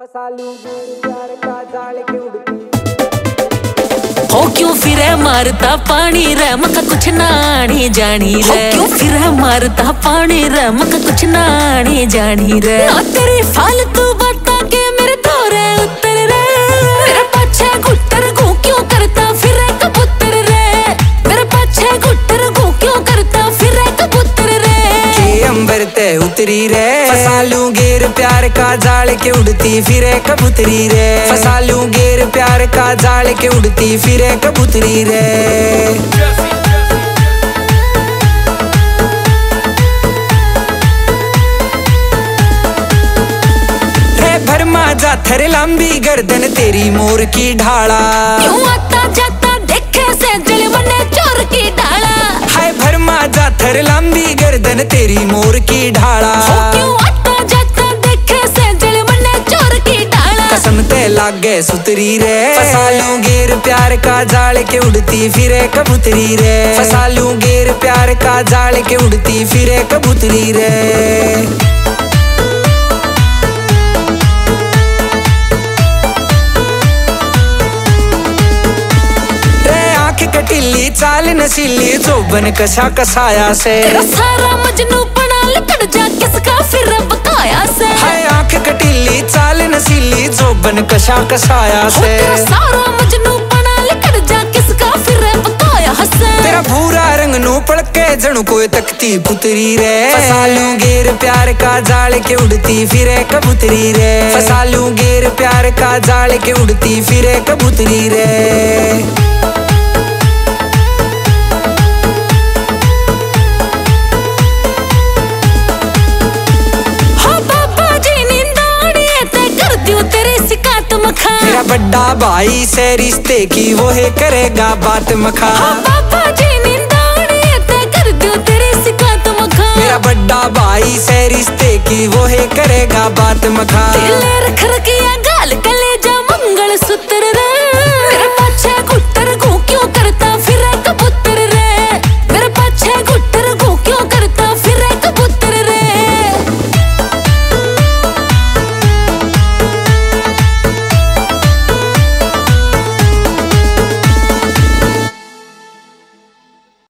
फसा लूंगी प्यार का जाल के उड़ती हो क्यों फिरे मारता पानी रे मका कुछ नानी जानी रे। क्यों फिरे मारता पानी रे मका कुछ नानी जानी रे। ना तेरी फालतू बाता के मेरे दौरे उतर रे। मेरे पाछे घुटर घू क्यों करता फिरे कबूतर रे। मेरे पाछे घुटर घू क्यों करता फिरे कबूतर रे। के अंबर ते उतरी रे फसा लूं गेर प्यार का जाल के उड़ती फिरे कबूतरी रे। फसा लूं गेर प्यार का जाल के उड़ती फिरे कबूतरी रे। रे भरमा जाथर लंबी गर्दन तेरी मोर की ढाला। क्यों आता जाता देखे से जल बने चोर की डाला। हाय भरमा जाथर लंबी गर्दन तेरी मोर की ढाला। क्यों आता जाता देखे से जल बने चोर की डाला। कसम ते लागे सुतरी रे फसा लूं गेर प्यार का जाल के उड़ती फिरे कबूतरी रे। फसा लूं गेर प्यार का जाल के उड़ती फिरे कबूतरी रे। कटिली चाल नसीली जोबन कसा कसाया से। सारा मजनू बना लकड़ जा किसका फिर बकाया से। हाय आंख कटिली चाल नसीली जोबन कसा कसाया से। सारा मजनू बना लकड़ जा किसका फिर बकाया से। तेरा भूरा रंग नू पड़के जणु कोई तकती पुतरी रे। फसा लूं गेर प्यार का जाल के उड़ती फिरे कबूतरी रे। फसा लूं गेर प्यार का जाल के उड़ती फिरे कबूतरी रे। मेरा बड़ा भाई से रिश्ते की वो है करेगा बात मखा। पापा जी निंदाड़िए ते कर दूं तेरी शिकायत मखा। मेरा बड़ा भाई से रिश्ते की वो है करेगा बात मखा।